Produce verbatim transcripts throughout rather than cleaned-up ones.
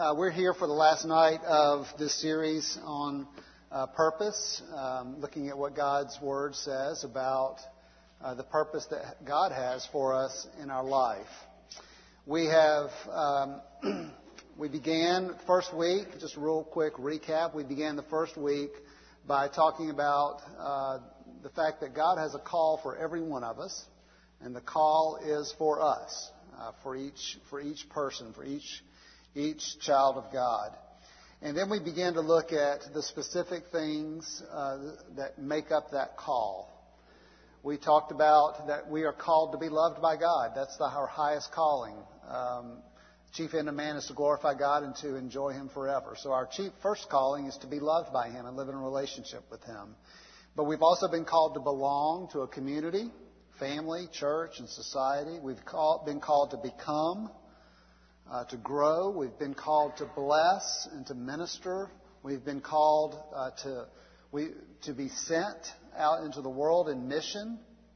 uh, we're here for the last night of this series on uh, purpose, um, looking at what God's Word says about uh, the purpose that God has for us in our life. We have, um, we began the first week, just a real quick recap, we began the first week by talking about uh, the fact that God has a call for every one of us, and the call is for us, uh, for each for each person, for each each child of God. And then we began to look at the specific things uh, that make up that call. We talked about that we are called to be loved by God. That's the, our highest calling. Um, chief end of man is to glorify God and to enjoy Him forever. So our chief first calling is to be loved by Him and live in a relationship with Him. But we've also been called to belong to a community, family, church, and society. We've call, been called to become, uh, to grow. We've been called to bless and to minister. We've been called uh, to we to be sent out into the world in mission.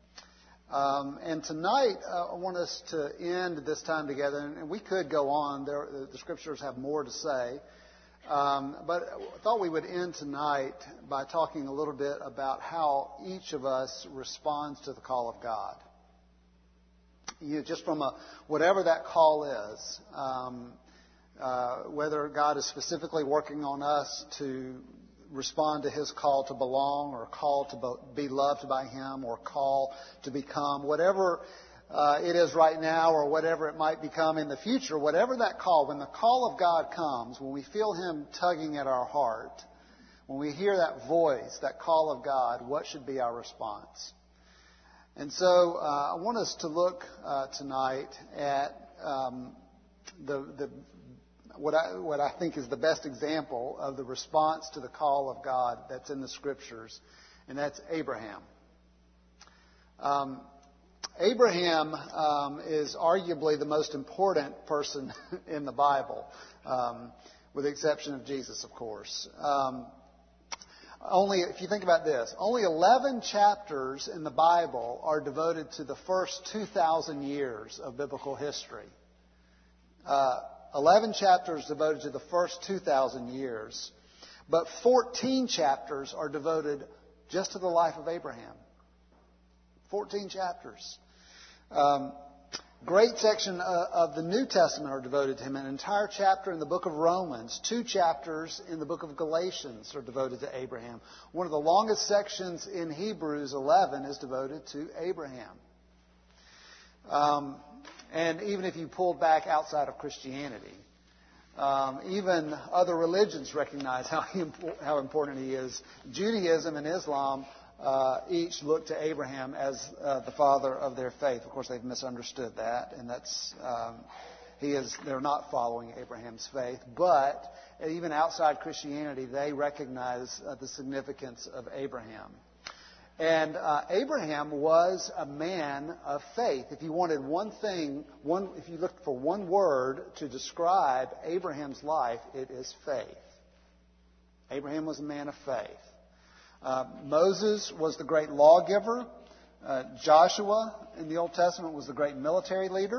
Um, and tonight, uh, I want us to end this time together, and, and we could go on. There, the scriptures have more to say. Um, but I thought we would end tonight by talking a little bit about how each of us responds to the call of God. You know, just from a, whatever that call is, um, uh, whether God is specifically working on us to respond to His call to belong, or call to be loved by Him, or call to become, whatever uh, it is right now, or whatever it might become in the future, whatever that call, when the call of God comes, when we feel Him tugging at our heart, when we hear that voice, that call of God, what should be our response? And so uh, I want us to look uh, tonight at um, the, the what I, what I think is the best example of the response to the call of God that's in the Scriptures, and that's Abraham. Um, Abraham um, is arguably the most important person in the Bible, um, with the exception of Jesus, of course. Um, only, if you think about this, only eleven chapters in the Bible are devoted to the first two thousand years of biblical history. Uh, eleven chapters devoted to the first two thousand years, but fourteen chapters are devoted just to the life of Abraham. fourteen chapters. Um, great section uh, of the New Testament are devoted to him. An entire chapter in the book of Romans, two chapters in the book of Galatians are devoted to Abraham. One of the longest sections in Hebrews eleven is devoted to Abraham. Um, and even if you pulled back outside of Christianity, um, even other religions recognize how, how important he is. Judaism and Islam Uh, each look to Abraham as uh, the father of their faith. Of course, they've misunderstood that, and that's um, he is. They're not following Abraham's faith. But even outside Christianity, they recognize uh, the significance of Abraham. And uh, Abraham was a man of faith. If you wanted one thing, one if you looked for one word to describe Abraham's life, it is faith. Abraham was a man of faith. Uh, Moses was the great lawgiver. Uh, Joshua in the Old Testament was the great military leader.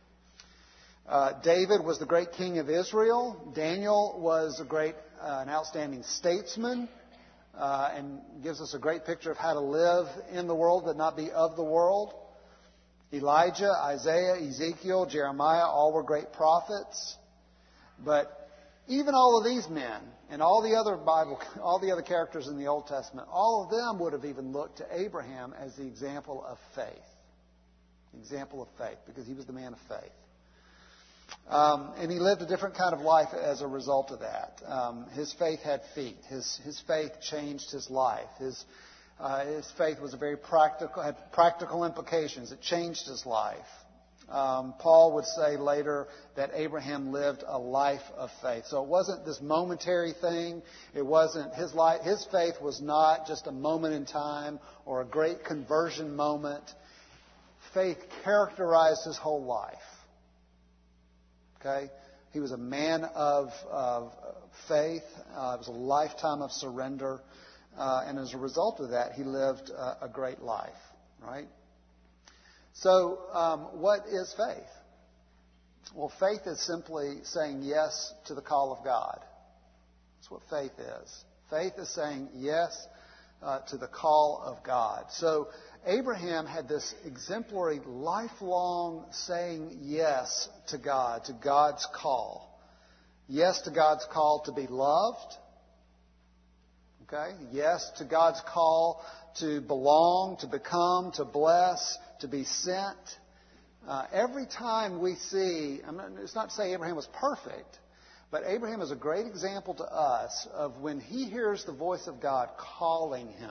Uh, David was the great king of Israel. Daniel was a great, uh, an outstanding statesman, uh, and gives us a great picture of how to live in the world but not be of the world. Elijah, Isaiah, Ezekiel, Jeremiah, all were great prophets. But even all of these men and all the other Bible, all the other characters in the Old Testament, all of them would have even looked to Abraham as the example of faith. Example of faith, because he was the man of faith. Um, and he lived a different kind of life as a result of that. Um, his faith had feet. His his faith changed his life. His uh, his faith was a very practical, had practical implications. It changed his life. Um, Paul would say later that Abraham lived a life of faith. So it wasn't this momentary thing. It wasn't his life. His faith was not just a moment in time or a great conversion moment. Faith characterized his whole life. Okay, he was a man of, of faith. Uh, it was a lifetime of surrender, uh, and as a result of that, he lived a, a great life. Right. So, um, what is faith? Well, faith is simply saying yes to the call of God. That's what faith is. Faith is saying yes uh, to the call of God. So Abraham had this exemplary, lifelong saying yes to God, to God's call. Yes to God's call to be loved. Okay? Yes to God's call to belong, to become, to bless, to be sent. Uh, every time we see, I mean, it's not to say Abraham was perfect, but Abraham is a great example to us of when he hears the voice of God calling him.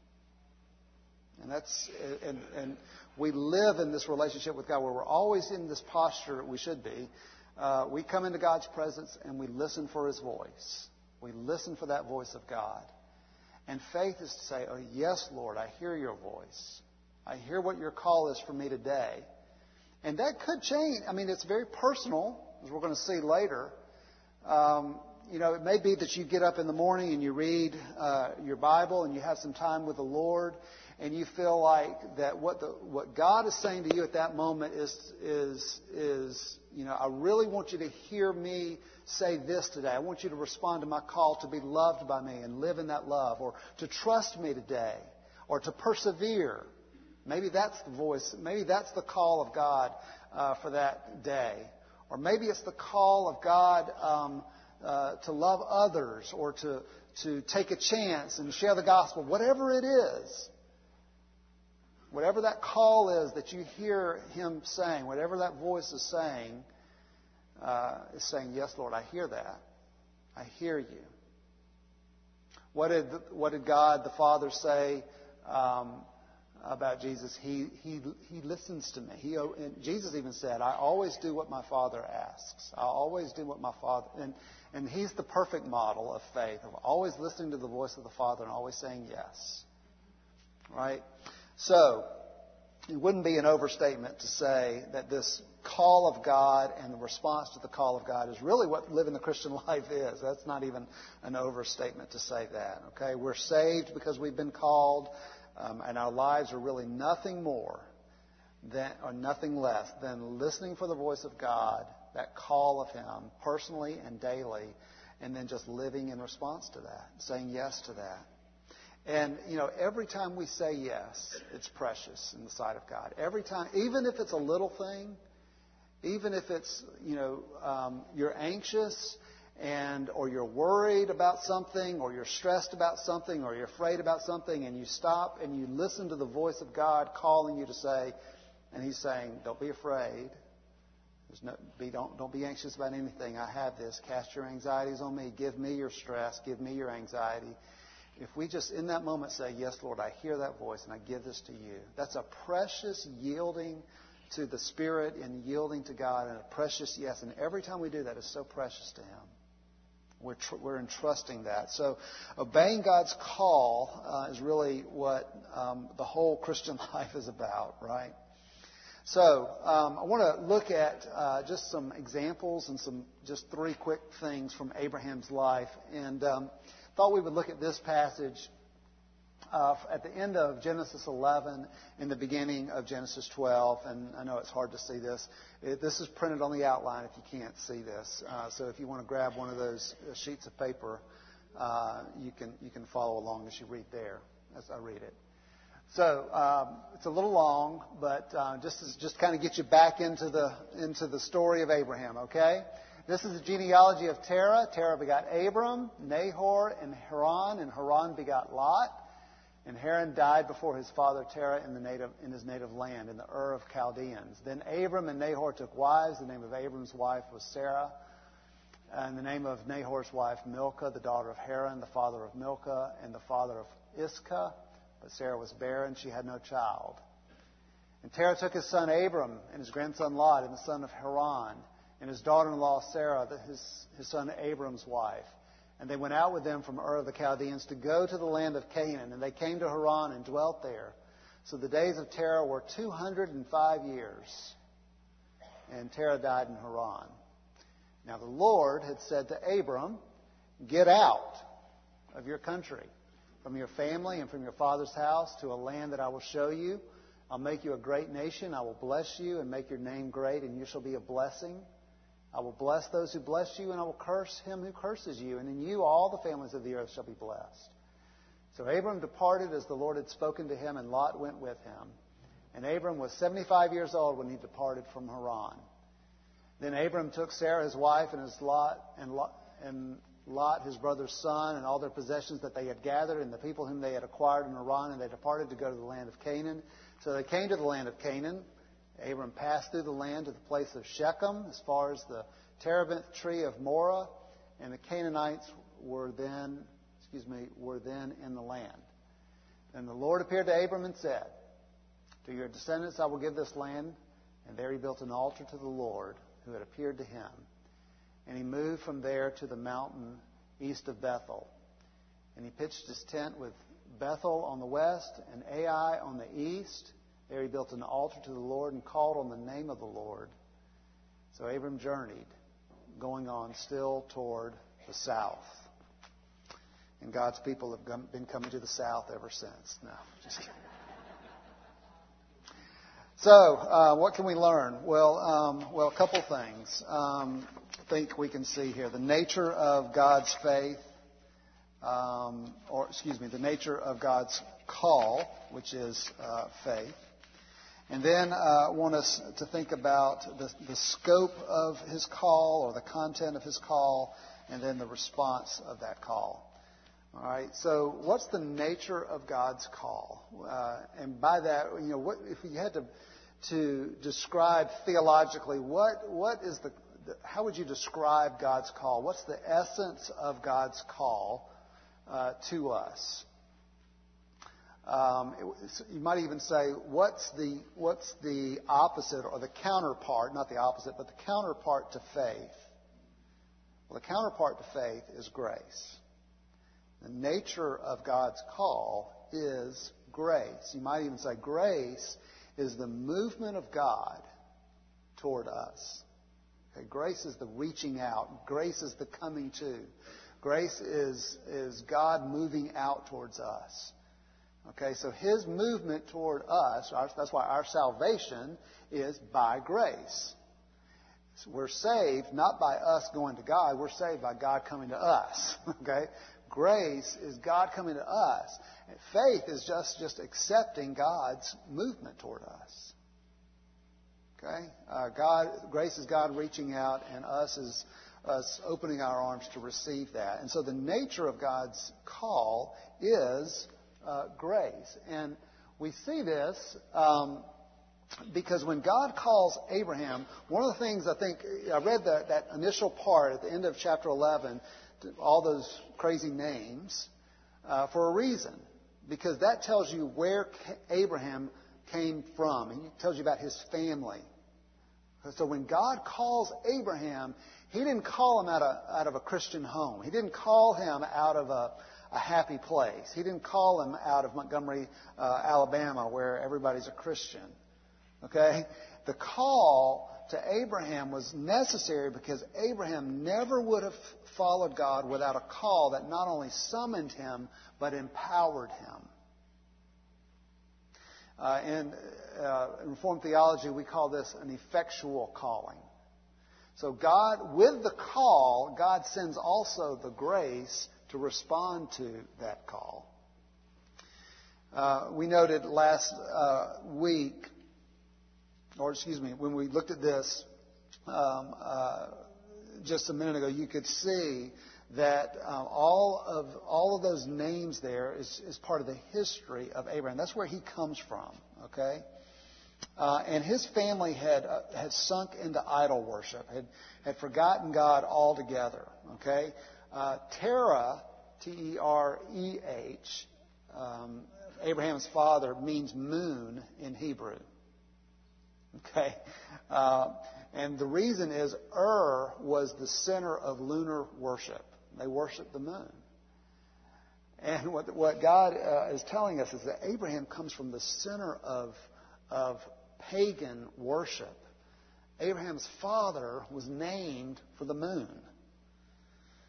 And that's and, and we live in this relationship with God where we're always in this posture we should be. Uh, we come into God's presence and we listen for His voice. We listen for that voice of God. And faith is to say, oh, yes, Lord, I hear your voice. I hear what your call is for me today. And that could change. I mean, it's very personal, as we're going to see later. Um, you know, it may be that you get up in the morning and you read uh, your Bible and you have some time with the Lord, and you feel like that what the what God is saying to you at that moment is is is you know, I really want you to hear me say this today. I want you to respond to my call to be loved by me and live in that love, or to trust me today, or to persevere. Maybe that's the voice. Maybe that's the call of God uh, for that day. Or maybe it's the call of God um, uh, to love others, or to, to take a chance and share the gospel. Whatever it is, whatever that call is that you hear Him saying, whatever that voice is saying, uh, is saying, yes, Lord, I hear that. I hear you. What did, what did God the Father say Um, about Jesus? He he he listens to me. He and Jesus even said, "I always do what my Father asks. I always do what my Father." And and He's the perfect model of faith, of always listening to the voice of the Father and always saying yes. Right? So it wouldn't be an overstatement to say that this call of God and the response to the call of God is really what living the Christian life is. That's not even an overstatement to say that. Okay, we're saved because we've been called. Um, and our lives are really nothing more than, or nothing less than listening for the voice of God, that call of Him personally and daily, and then just living in response to that, saying yes to that. And, you know, every time we say yes, it's precious in the sight of God. Every time, even if it's a little thing, even if it's, you know, um, you're anxious and or you're worried about something, or you're stressed about something, or you're afraid about something, and you stop and you listen to the voice of God calling you to say, and He's saying, don't be afraid. There's no, be, don't, don't be anxious about anything. I have this. Cast your anxieties on me. Give me your stress. Give me your anxiety. If we just in that moment say, yes, Lord, I hear that voice and I give this to you. That's a precious yielding to the Spirit and yielding to God, and a precious yes. And every time we do that, it's so precious to Him. We're, tr- we're entrusting that. So obeying God's call uh, is really what um, the whole Christian life is about, right? So um, I want to look at uh, just some examples and some just three quick things from Abraham's life. And um, thought we would look at this passage uh, at the end of Genesis eleven, in the beginning of Genesis twelve. And I know it's hard to see this. It, this is printed on the outline if you can't see this. Uh, so if you want to grab one of those sheets of paper, uh, you can you can follow along as you read there, as I read it. So um, it's a little long, but uh, just as, just kind of get you back into the into the story of Abraham. Okay, this is the genealogy of Terah. Terah begot Abram, Nahor, and Haran, and Haran begot Lot. And Haran died before his father Terah in the native in his native land, in the Ur of Chaldeans. Then Abram and Nahor took wives. The name of Abram's wife was Sarah, and the name of Nahor's wife Milcah, the daughter of Haran, the father of Milcah, and the father of Iscah. But Sarah was barren; she had no child. And Terah took his son Abram and his grandson Lot, and the son of Haran, and his daughter-in-law Sarah, his his son Abram's wife. And they went out with them from Ur of the Chaldeans to go to the land of Canaan. And they came to Haran and dwelt there. So the days of Terah were two hundred five years. And Terah died in Haran. Now the Lord had said to Abram, get out of your country, from your family and from your father's house, to a land that I will show you. I'll make you a great nation. I will bless you and make your name great, and you shall be a blessing. I will bless those who bless you, and I will curse him who curses you. And in you all the families of the earth shall be blessed. So Abram departed as the Lord had spoken to him, and Lot went with him. And Abram was seventy-five years old when he departed from Haran. Then Abram took Sarah his wife, and his Lot and Lot, and Lot his brother's son, and all their possessions that they had gathered, and the people whom they had acquired in Haran, and they departed to go to the land of Canaan. So they came to the land of Canaan. Abram passed through the land to the place of Shechem, as far as the terebinth tree of Moreh, and the Canaanites were then, excuse me, were then in the land. And the Lord appeared to Abram and said, to your descendants I will give this land. And there he built an altar to the Lord who had appeared to him. And he moved from there to the mountain east of Bethel. And he pitched his tent with Bethel on the west and Ai on the east. There he built an altar to the Lord and called on the name of the Lord. So Abram journeyed, going on still toward the south. And God's people have been coming to the south ever since. No, just kidding. So, uh, what can we learn? Well, um, well, a couple things. Um, I think we can see here the nature of God's faith, um, or excuse me, the nature of God's call, which is uh, faith. And then uh, I want us to think about the, the scope of his call, or the content of his call, and then the response of that call. All right. So, what's the nature of God's call? Uh, and by that, you know, what if you had to to describe theologically what what is the, the how would you describe God's call? What's the essence of God's call uh, to us? Um, it, you might even say, what's the what's the opposite or the counterpart, not the opposite, but the counterpart to faith? Well, the counterpart to faith is grace. The nature of God's call is grace. You might even say grace is the movement of God toward us. Okay, grace is the reaching out. Grace is the coming to. Grace is, is God moving out towards us. Okay, so his movement toward us, our, that's why our salvation is by grace. So we're saved not by us going to God. We're saved by God coming to us. Okay? Grace is God coming to us. And faith is just, just accepting God's movement toward us. Okay? Uh, God, grace is God reaching out, and us is us opening our arms to receive that. And so the nature of God's call is uh, grace. And we see this um, because when God calls Abraham, one of the things I think, I read that, that initial part at the end of chapter eleven, all those crazy names, uh, for a reason. Because that tells you where Abraham came from. And it tells you about his family. So when God calls Abraham, he didn't call him out of, out of a Christian home. He didn't call him out of a, a happy place. He didn't call him out of Montgomery, uh, Alabama, where everybody's a Christian. Okay? The call to Abraham was necessary because Abraham never would have followed God without a call that not only summoned him, but empowered him. Uh, in uh, Reformed theology, we call this an effectual calling. So God, with the call, God sends also the grace to respond to that call. Uh, we noted last uh, week, or excuse me, when we looked at this um, uh, just a minute ago, you could see that um, all of all of those names there is, is part of the history of Abraham. That's where he comes from. Okay, uh, and his family had uh, had sunk into idol worship, had had forgotten God altogether. Okay, uh, Terah, T E R E H, um, Abraham's father, means moon in Hebrew. Okay, uh, and the reason is Ur was the center of lunar worship. They worshiped the moon. And what, what God uh, is telling us is that Abraham comes from the center of, of pagan worship. Abraham's father was named for the moon.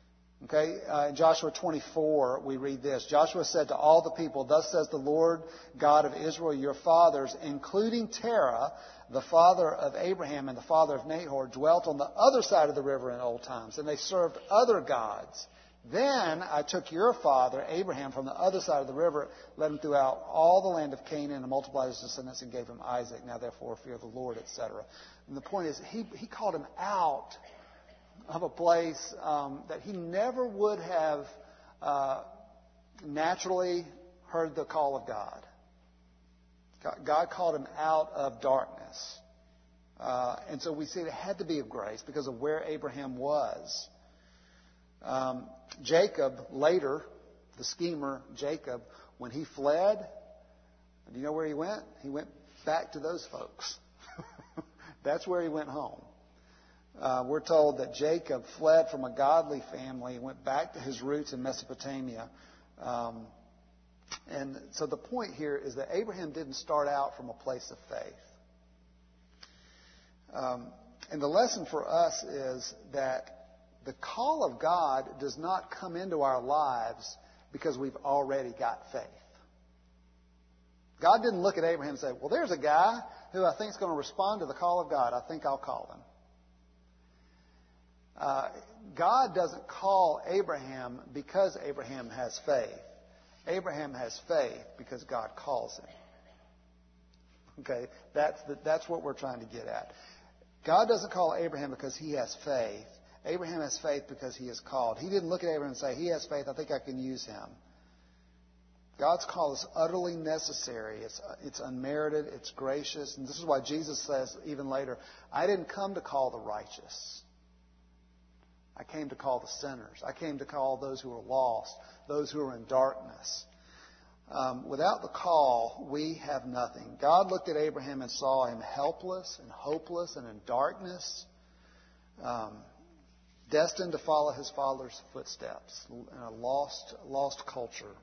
Okay, uh, in Joshua twenty-four, we read this. Joshua said to all the people, "Thus says the Lord God of Israel, your fathers, including Terah, the father of Abraham and the father of Nahor, dwelt on the other side of the river in old times, and they served other gods. Then I took your father, Abraham, from the other side of the river, led him throughout all the land of Canaan, and multiplied his descendants, and gave him Isaac. Now therefore fear the Lord," et cetera. And the point is, he, he called him out of a place um, that he never would have uh, naturally heard the call of God. God called him out of darkness. Uh, and so we see it had to be of grace because of where Abraham was. Um, Jacob, later, the schemer, Jacob, when he fled, do you know where he went? He went back to those folks. That's where he went home. Uh, we're told that Jacob fled from a godly family and went back to his roots in Mesopotamia. Um, and so the point here is that Abraham didn't start out from a place of faith. Um, and the lesson for us is that the call of God does not come into our lives because we've already got faith. God didn't look at Abraham and say, "Well, there's a guy who I think is going to respond to the call of God. I think I'll call him." Uh, God doesn't call Abraham because Abraham has faith. Abraham has faith because God calls him. Okay, that's the, that's what we're trying to get at. God doesn't call Abraham because he has faith. Abraham has faith because he is called. He didn't look at Abraham and say, "He has faith, I think I can use him." God's call is utterly necessary. It's, it's unmerited. It's gracious. And this is why Jesus says even later, "I didn't come to call the righteous. I came to call the sinners. I came to call those who are lost, those who are in darkness." Um, without the call, we have nothing. God looked at Abraham and saw him helpless and hopeless and in darkness, um, destined to follow his father's footsteps in a lost, lost culture.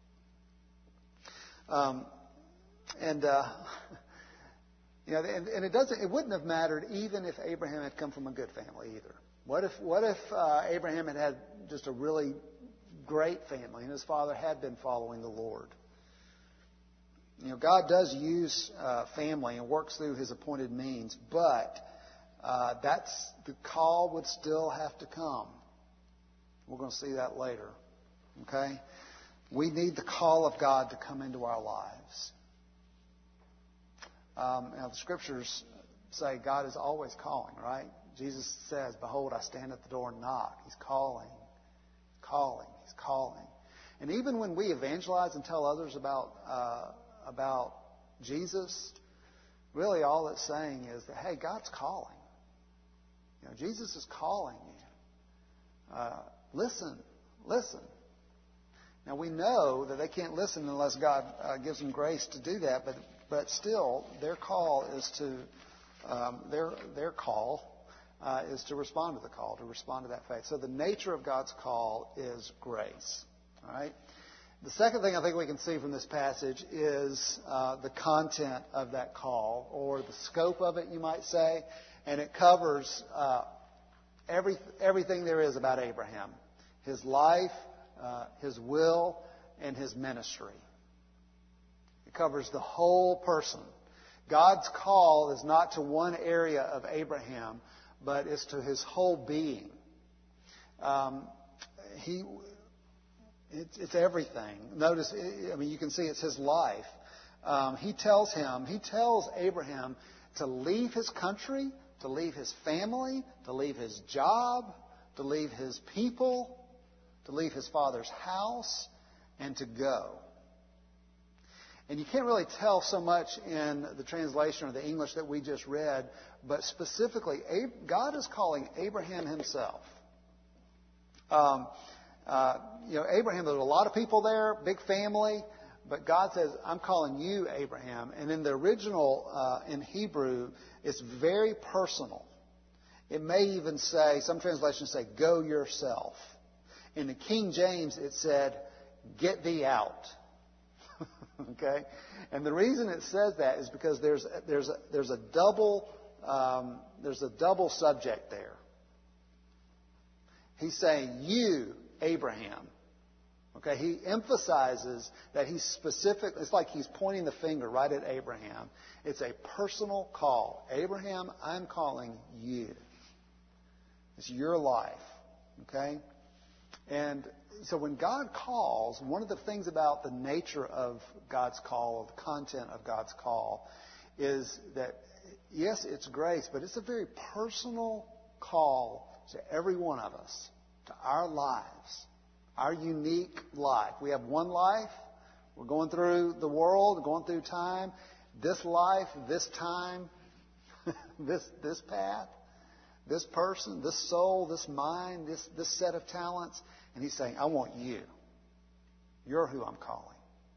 Um, and uh, you know, and, and it doesn't. It wouldn't have mattered even if Abraham had come from a good family either. What if, what if uh, Abraham had had just a really great family and his father had been following the Lord? You know, God does use uh, family and works through his appointed means, but uh, that's the call would still have to come. We're going to see that later. Okay? We need the call of God to come into our lives. Um, now, the scriptures say God is always calling, right? Jesus says, "Behold, I stand at the door and knock." He's calling, calling, he's calling. And even when we evangelize and tell others about uh, about Jesus, really all it's saying is that, hey, God's calling. You know, Jesus is calling you. Uh, listen, listen. Now, we know that they can't listen unless God uh, gives them grace to do that, but but still, their call is to um, their their call. Uh, is to respond to the call, to respond to that faith. So the nature of God's call is grace. All right. The second thing I think we can see from this passage is uh, the content of that call, or the scope of it, you might say, and it covers uh, every everything there is about Abraham: his life, uh, his will, and his ministry. It covers the whole person. God's call is not to one area of Abraham, but it's to his whole being. Um, he, it's, it's everything. Notice, I mean, you can see it's his life. Um, he tells him, he tells Abraham to leave his country, to leave his family, to leave his job, to leave his people, to leave his father's house, and to go. And you can't really tell so much in the translation or the English that we just read, but specifically, God is calling Abraham himself. Um, uh, you know, Abraham, there's a lot of people there, big family, but God says, "I'm calling you, Abraham." And in the original, uh, in Hebrew, it's very personal. It may even say, some translations say, "Go yourself." In the King James, it said, "Get thee out." Okay, and the reason it says that is because there's there's a, there's a double um, there's a double subject there. He's saying, "You, Abraham. Okay, he emphasizes that he's specific. It's like he's pointing the finger right at Abraham. It's a personal call. Abraham, I'm calling you. It's your life. Okay? And so when God calls, one of the things about the nature of God's call, the content of God's call, is that, yes, it's grace, but it's a very personal call to every one of us, to our lives, our unique life. We have one life. We're going through the world, going through time. This life, this time, this this path, this person, this soul, this mind, this, this set of talents. And he's saying, I want you. You're who I'm calling.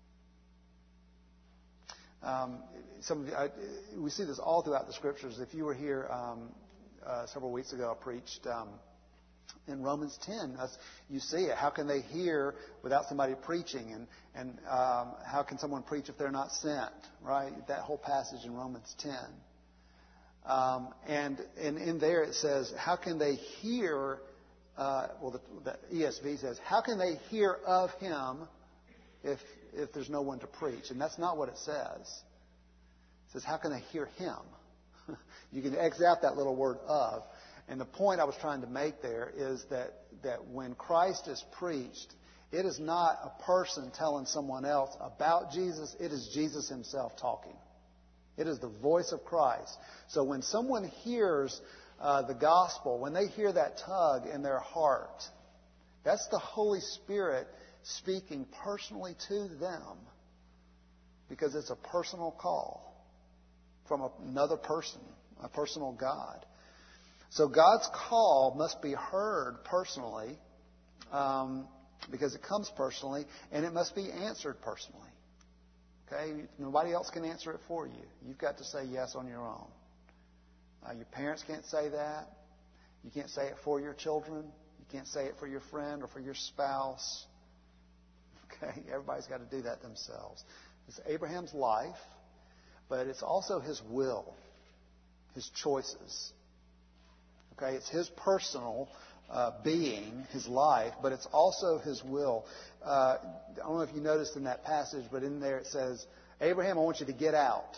Um, some of you, I, we see this all throughout the Scriptures. If you were here um, uh, several weeks ago, I preached um, in Romans ten. That's, you see it. How can they hear without somebody preaching? And, and um, how can someone preach if they're not sent? Right? That whole passage in Romans ten. Um, and, and in there it says, how can they hear... Uh, well, the, the E S V says, how can they hear of him if if there's no one to preach? And that's not what it says. It says, how can they hear him? You can X out that little word of. And the point I was trying to make there is that, that when Christ is preached, it is not a person telling someone else about Jesus. It is Jesus himself talking. It is the voice of Christ. So when someone hears Uh, the gospel, when they hear that tug in their heart, that's the Holy Spirit speaking personally to them, because it's a personal call from another person, a personal God. So God's call must be heard personally, um, because it comes personally, and it must be answered personally. Okay? Nobody else can answer it for you. You've got to say yes on your own. Uh, your parents can't say that. You can't say it for your children. You can't say it for your friend or for your spouse. Okay? Everybody's got to do that themselves. It's Abraham's life, but it's also his will, his choices. Okay? It's his personal uh, being, his life, but it's also his will. Uh, I don't know if you noticed in that passage, but in there it says, Abraham, I want you to get out.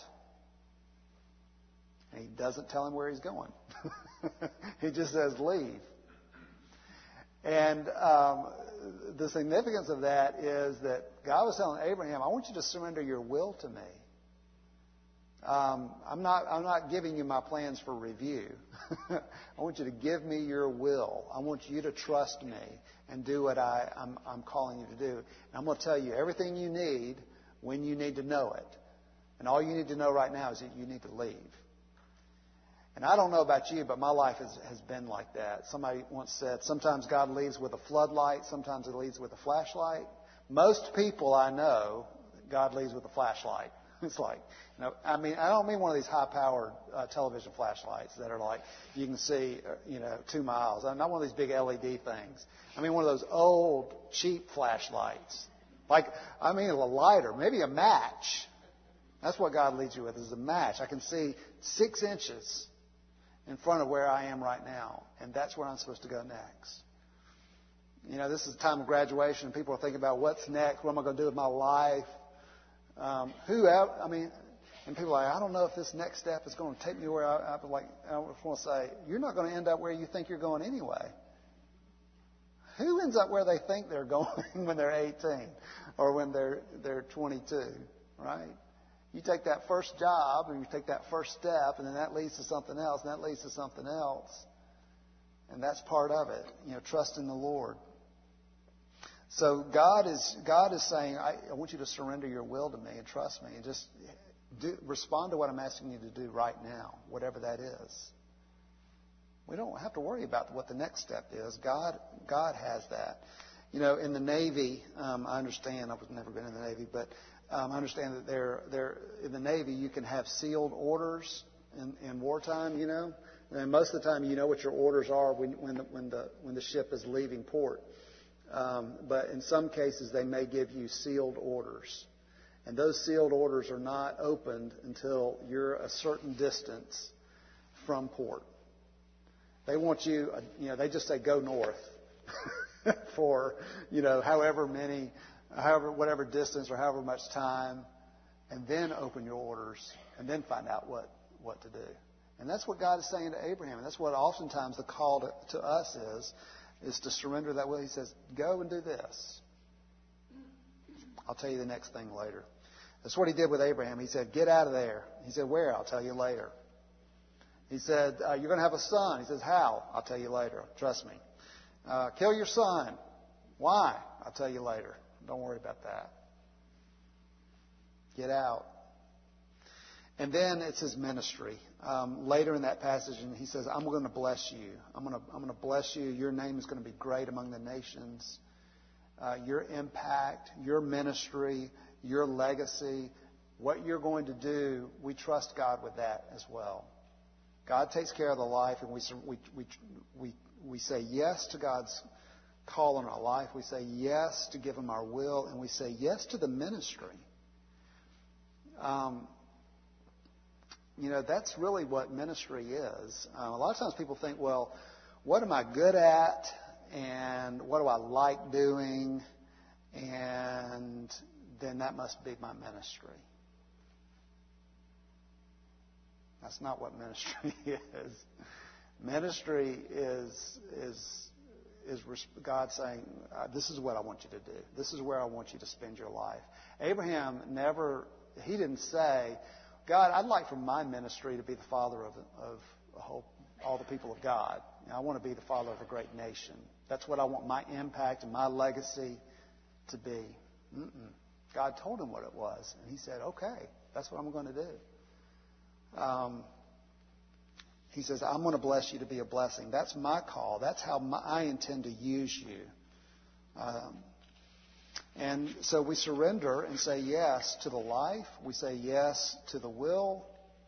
And he doesn't tell him where he's going. He just says, leave. And um, the significance of that is that God was telling Abraham, I want you to surrender your will to me. Um, I'm not, I'm not giving you my plans for review. I want you to give me your will. I want you to trust me and do what I, I'm, I'm calling you to do. And I'm going to tell you everything you need when you need to know it. And all you need to know right now is that you need to leave. And I don't know about you, but my life has, has been like that. Somebody once said, sometimes God leads with a floodlight, sometimes He leads with a flashlight. Most people I know, God leads with a flashlight. It's like, you know, I mean, I don't mean one of these high-powered uh, television flashlights that are like, you can see, uh, you know, two miles. I'm not one of these big L E D things. I mean one of those old, cheap flashlights. Like, I mean a lighter, maybe a match. That's what God leads you with, is a match. I can see six inches in front of where I am right now. And that's where I'm supposed to go next. You know, this is the time of graduation. People are thinking about what's next. What am I going to do with my life? Um, who, I mean, and people are like, I don't know if this next step is going to take me where I, I like. I want to say, you're not going to end up where you think you're going anyway. Who ends up where they think they're going when they're eighteen or when they're they're twenty-two, right? You take that first job, or you take that first step, and then that leads to something else, and that leads to something else. And that's part of it, you know, trust in the Lord. So God is God is saying, I, I want you to surrender your will to me and trust me, and just do, respond to what I'm asking you to do right now, whatever that is. We don't have to worry about what the next step is. God God has that. You know, in the Navy, um, I understand, I've never been in the Navy, but Um, I understand that they're, they're, in the Navy, you can have sealed orders in, in wartime, you know. And most of the time, you know what your orders are when, when, the, when, the, when the ship is leaving port. Um, but in some cases, they may give you sealed orders. And those sealed orders are not opened until you're a certain distance from port. They want you, you know, they just say go north for, you know, however many, however, whatever distance or however much time, and then open your orders, and then find out what, what to do. And that's what God is saying to Abraham. And that's what oftentimes the call to, to us is, is to surrender that will. He says, go and do this. I'll tell you the next thing later. That's what he did with Abraham. He said, get out of there. He said, where? I'll tell you later. He said, uh, you're going to have a son. He says, how? I'll tell you later. Trust me. Uh, kill your son. Why? I'll tell you later. Don't worry about that. Get out. And then it's his ministry. Um, later in that passage, and he says, I'm going to bless you. I'm going to, I'm going to bless you. Your name is going to be great among the nations. Uh, your impact, your ministry, your legacy, what you're going to do, we trust God with that as well. God takes care of the life, and we, we, we, we, we say yes to God's call on our life. We say yes to give Him our will, and we say yes to the ministry. Um, You know, that's really what ministry is. Um, a lot of times people think, well, what am I good at? And what do I like doing? And then that must be my ministry. That's not what ministry is. Ministry is, is, is God saying, this is what I want you to do. This is where I want you to spend your life. Abraham never, he didn't say, God, I'd like for my ministry to be the father of, of a whole, all the people of God. You know, I want to be the father of a great nation. That's what I want my impact and my legacy to be. Mm-mm. God told him what it was, and he said, okay, that's what I'm going to do. Um, he says, I'm going to bless you to be a blessing. That's my call. That's how my, I intend to use you. Um, And so we surrender and say yes to the life. We say yes to the will.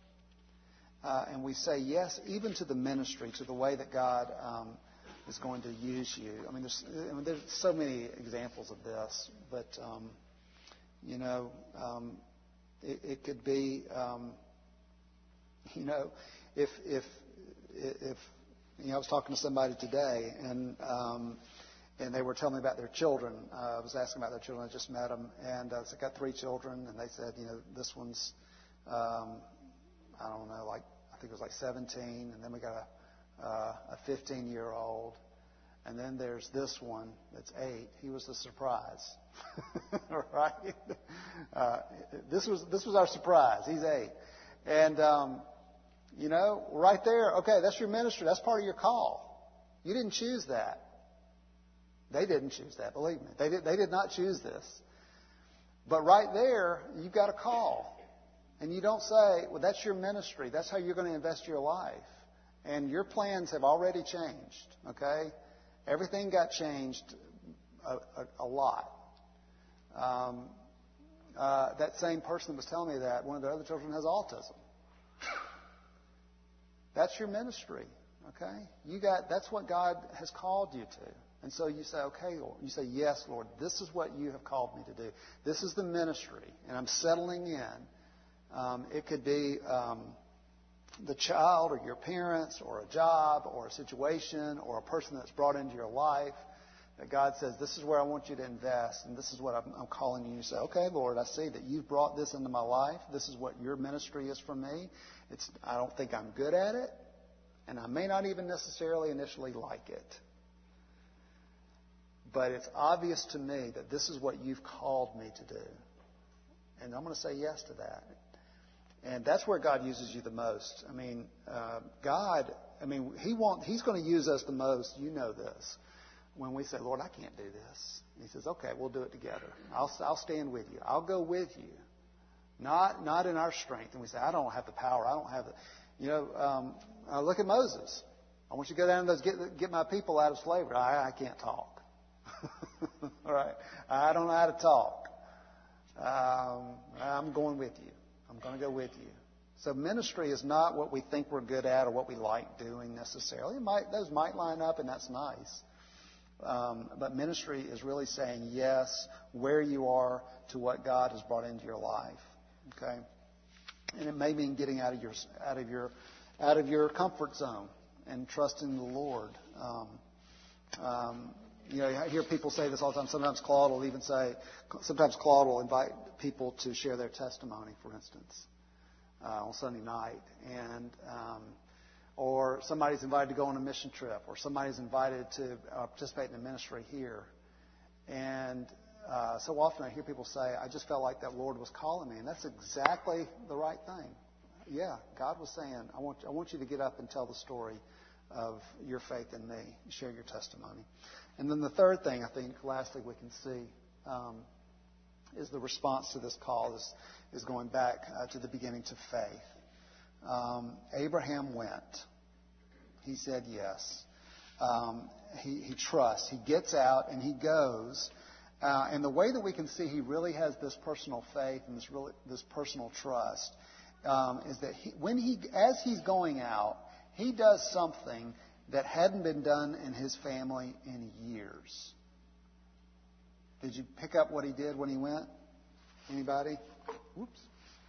Uh, and we say yes even to the ministry, to the way that God um, is going to use you. I mean, there's, I mean, there's so many examples of this. But, um, you know, um, it, it could be, um, you know, if, if, if, you know, I was talking to somebody today, and... Um, And they were telling me about their children. Uh, I was asking about their children. I just met them. And uh, so I got three children. And they said, you know, this one's, um, I don't know, like, I think it was like seventeen. And then we got a, uh, a fifteen-year-old. And then there's this one that's eight. He was the surprise. Right? Uh, this was this was our surprise. He's eight. And, um, you know, right there, okay, that's your ministry. That's part of your call. You didn't choose that. They didn't choose that, believe me. They did, they did not choose this. But right there, you've got a call. And you don't say, well, that's your ministry. That's how you're going to invest your life. And your plans have already changed, okay? Everything got changed a, a, a lot. Um, uh, that same person that was telling me that, one of the other children has autism. That's your ministry, okay? You got, that's what God has called you to. And so you say, okay, Lord. You say, yes, Lord, this is what you have called me to do. This is the ministry, and I'm settling in. Um, it could be um, the child or your parents or a job or a situation or a person that's brought into your life that God says, this is where I want you to invest, and this is what I'm, I'm calling you. You say, okay, Lord, I see that you've brought this into my life. This is what your ministry is for me. It's, I don't think I'm good at it, and I may not even necessarily initially like it. But it's obvious to me that this is what you've called me to do. And I'm going to say yes to that. And that's where God uses you the most. I mean, uh, God, I mean, He want, He's going to use us the most. You know this. When we say, Lord, I can't do this. And He says, okay, we'll do it together. I'll, I'll stand with you. I'll go with you. Not, not in our strength. And we say, I don't have the power. I don't have the, you know, um, uh, look at Moses. I want you to go down and those, get, get my people out of slavery. I, I can't talk. All right. I don't know how to talk. Um, I'm going with you. I'm going to go with you. So ministry is not what we think we're good at or what we like doing necessarily. It might, those might line up, and that's nice. Um, but ministry is really saying yes where you are to what God has brought into your life. Okay, and it may mean getting out of your out of your out of your comfort zone and trusting the Lord. Um, um, You know, I hear people say this all the time. Sometimes Claude will even say, sometimes Claude will invite people to share their testimony, for instance, uh, on Sunday night. And, um, or somebody's invited to go on a mission trip, or somebody's invited to uh, participate in a ministry here. And uh, so often I hear people say, I just felt like that Lord was calling me. And that's exactly the right thing. Yeah, God was saying, I want, I want you to get up and tell the story of your faith in me, share your testimony. And then the third thing, I think, lastly, we can see um, is the response to this call is, is going back uh, to the beginning to faith. Um, Abraham went. He said yes. Um, he, he trusts. He gets out and he goes. Uh, and the way that we can see he really has this personal faith and this really this personal trust um, is that he, when he, as he's going out, he does something that hadn't been done in his family in years. Did you pick up what he did when he went? Anybody? Whoops.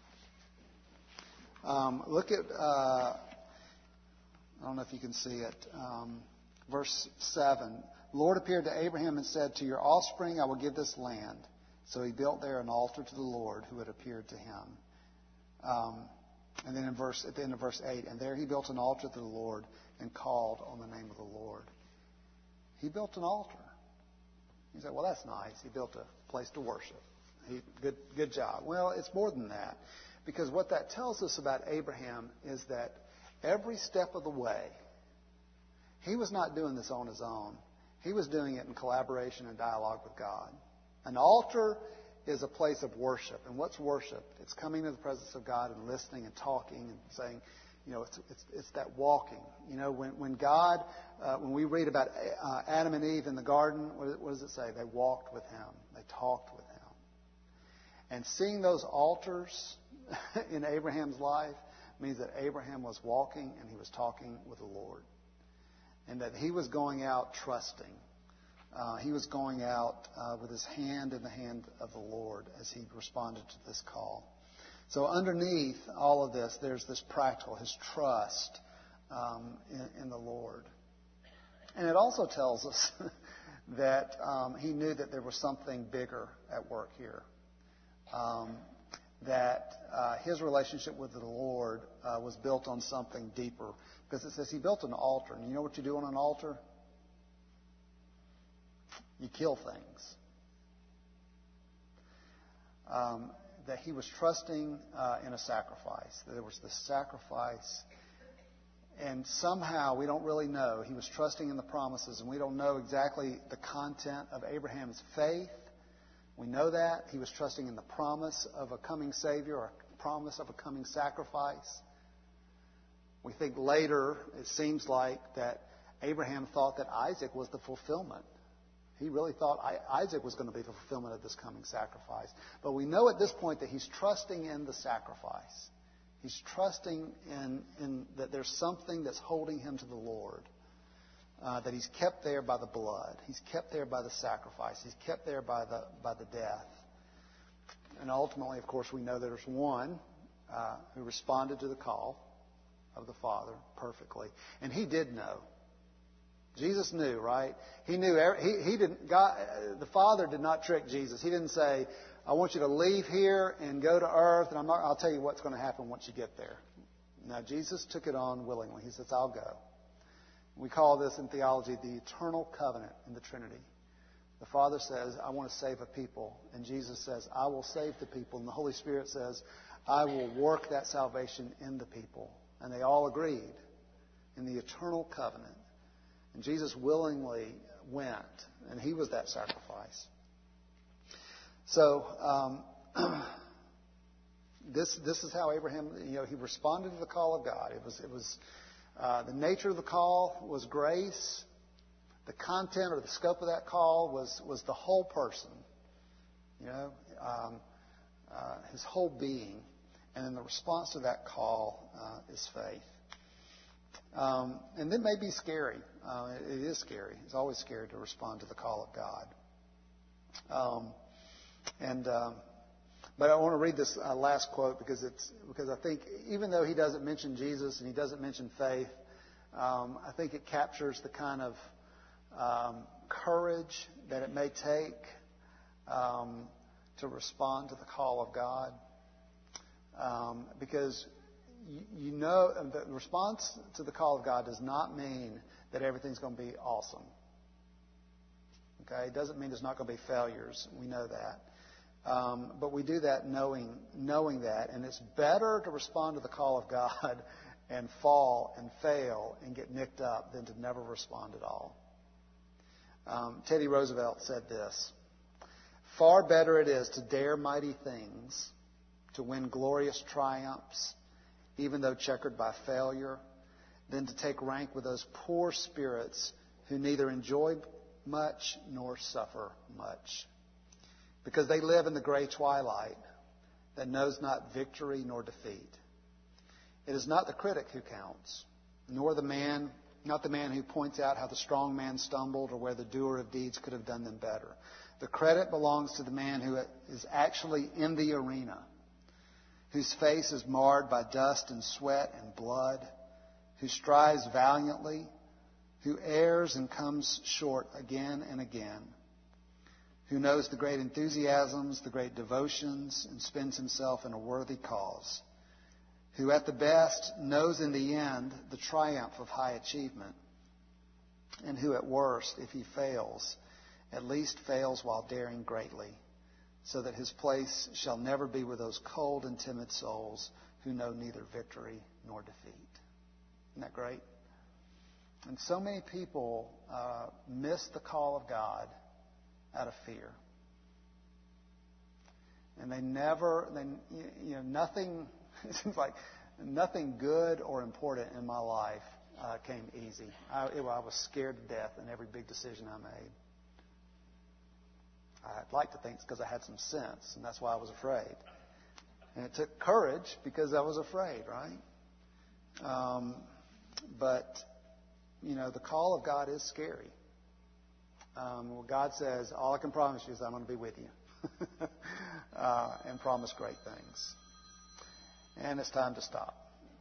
Um, look at, uh, I don't know if you can see it, um, verse seven. The Lord appeared to Abraham and said, to your offspring I will give this land. So he built there an altar to the Lord who had appeared to him. Um, and then in verse, at the end of verse eight, and there he built an altar to the Lord and called on the name of the Lord. He built an altar. You say, well, that's nice. He built a place to worship. He, good, good job. Well, it's more than that. Because what that tells us about Abraham is that every step of the way, he was not doing this on his own. He was doing it in collaboration and dialogue with God. An altar is a place of worship. And what's worship? It's coming to the presence of God and listening and talking and saying, you know, it's it's, it's that walking. You know, when when God, uh, when we read about uh, Adam and Eve in the garden, what, what does it say? They walked with Him. They talked with Him. And seeing those altars in Abraham's life means that Abraham was walking and he was talking with the Lord. And that he was going out trusting. Uh, he was going out uh, with his hand in the hand of the Lord as he responded to this call. So underneath all of this, there's this practical, his trust um, in, in the Lord. And it also tells us that um, he knew that there was something bigger at work here. Um, that uh, his relationship with the Lord uh, was built on something deeper. Because it says he built an altar. And you know what you do on an altar? You kill things. Um, that he was trusting uh, in a sacrifice. That there was this sacrifice. And somehow, we don't really know, he was trusting in the promises. And we don't know exactly the content of Abraham's faith. We know that. He was trusting in the promise of a coming Savior, or a promise of a coming sacrifice. We think later, it seems like, that Abraham thought that Isaac was the fulfillment. He really thought Isaac was going to be the fulfillment of this coming sacrifice. But we know at this point that he's trusting in the sacrifice. He's trusting in, in that there's something that's holding him to the Lord. Uh, that he's kept there by the blood. He's kept there by the sacrifice. He's kept there by the by the death. And ultimately, of course, we know there's one uh, who responded to the call of the Father perfectly. And he did know. Jesus knew, right? He knew. Every, he, he didn't. God, the Father did not trick Jesus. He didn't say, "I want you to leave here and go to earth, and I'm not, I'll tell you what's going to happen once you get there." Now, Jesus took it on willingly. He says, "I'll go." We call this in theology the eternal covenant in the Trinity. The Father says, I want to save a people. And Jesus says, I will save the people. And the Holy Spirit says, I will work that salvation in the people. And they all agreed in the eternal covenant. And Jesus willingly went. And he was that sacrifice. So, um, this this is how Abraham, you know, he responded to the call of God. It was it was Uh, the nature of the call was grace. The content or the scope of that call was, was the whole person, you know, um, uh, his whole being. And then the response to that call uh, is faith. Um, and it may be scary. Uh, it, it is scary. It's always scary to respond to the call of God. Um, and um, but I want to read this uh, last quote because it's because I think even though he doesn't mention Jesus and he doesn't mention faith, um, I think it captures the kind of um, courage that it may take um, to respond to the call of God. Um, because you, you know the response to the call of God does not mean that everything's going to be awesome. Okay, it doesn't mean there's not going to be failures. We know that. Um, but we do that knowing knowing that. And it's better to respond to the call of God and fall and fail and get nicked up than to never respond at all. Um, Teddy Roosevelt said this: "Far better it is to dare mighty things, to win glorious triumphs, even though checkered by failure, than to take rank with those poor spirits who neither enjoy much nor suffer much. Because they live in the gray twilight that knows not victory nor defeat. It is not the critic who counts, nor the man, not the man who points out how the strong man stumbled or where the doer of deeds could have done them better. The credit belongs to the man who is actually in the arena, whose face is marred by dust and sweat and blood, who strives valiantly, who errs and comes short again and again, who knows the great enthusiasms, the great devotions, and spends himself in a worthy cause, who at the best knows in the end the triumph of high achievement, and who at worst, if he fails, at least fails while daring greatly, so that his place shall never be with those cold and timid souls who know neither victory nor defeat." Isn't that great? And so many people uh, miss the call of God out of fear. And they never, they, you know, nothing, it seems like nothing good or important in my life uh, came easy. I, it, I was scared to death in every big decision I made. I'd like to think it's because I had some sense, and that's why I was afraid. And it took courage because I was afraid, right? Um, but, you know, the call of God is scary. Um, well, God says, all I can promise you is I'm going to be with you uh, and promise great things. And it's time to stop.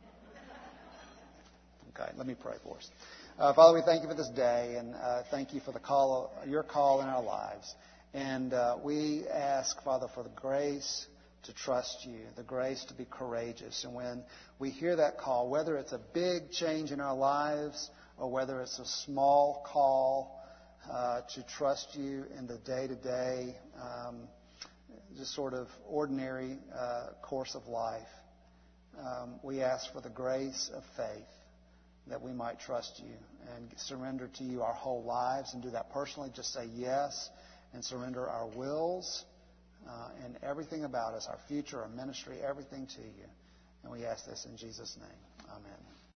Okay, let me pray for us. Uh, Father, we thank you for this day, and uh, thank you for the call, your call in our lives. And uh, we ask, Father, for the grace to trust you, the grace to be courageous. And when we hear that call, whether it's a big change in our lives or whether it's a small call uh, to trust you in the day-to-day, um, just sort of ordinary uh, course of life, um, we ask for the grace of faith that we might trust you and surrender to you our whole lives, and do that personally. Just say yes and surrender our wills uh, and everything about us, our future, our ministry, everything to you. And we ask this in Jesus' name. Amen.